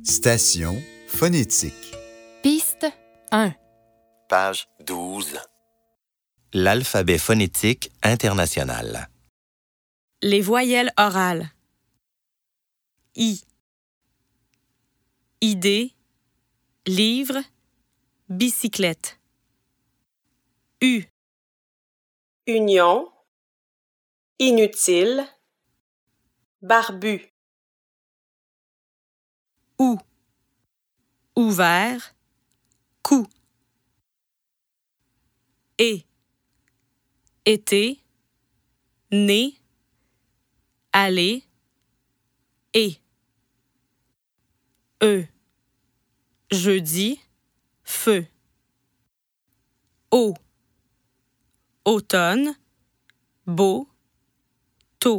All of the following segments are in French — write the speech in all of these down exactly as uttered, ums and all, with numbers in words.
Station phonétique. Piste un. Page douze. L'alphabet phonétique international. Les voyelles orales. I. Idée, livre, bicyclette. U. Union, inutile, barbu. Ou. Ouvert, cou. Et. Été, né, aller, et. E. Jeudi, feu. O. Automne, beau, tôt.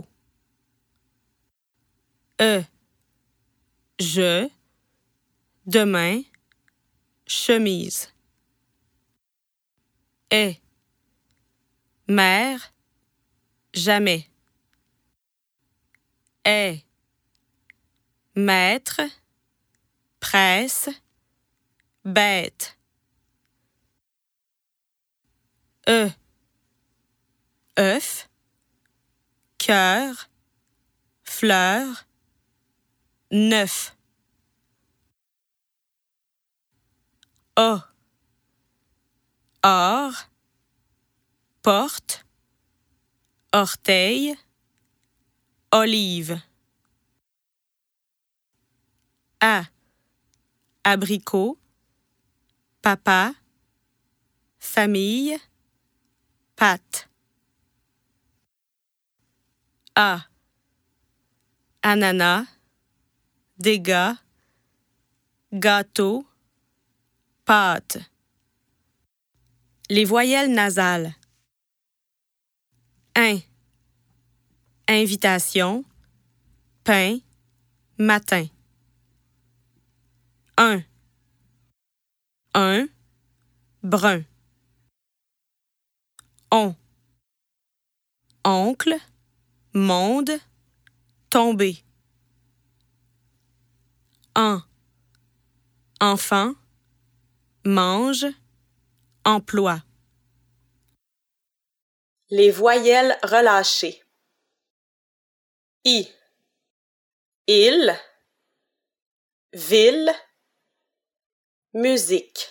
E. Je, demain, chemise. Est. Mère, jamais. Est. Maître, presse, bête. E. œuf, cœur, fleur, neuf. A. Or, porte, orteil, olive. A. Abricot, papa, famille, pâte. A. Ananas, dégâts, gâteau, pâte. Les voyelles nasales. Un. Invitation, pain, matin. Un. Un, brun. On. Oncle, monde, tomber. En. Enfant, mange, emploi. Les voyelles relâchées. I. Il, ville, musique.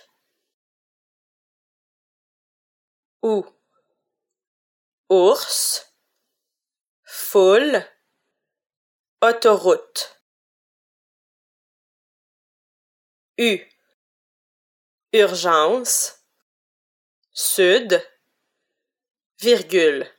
Ou. Ours, foule, autoroute. U. Urgence, sud, virgule.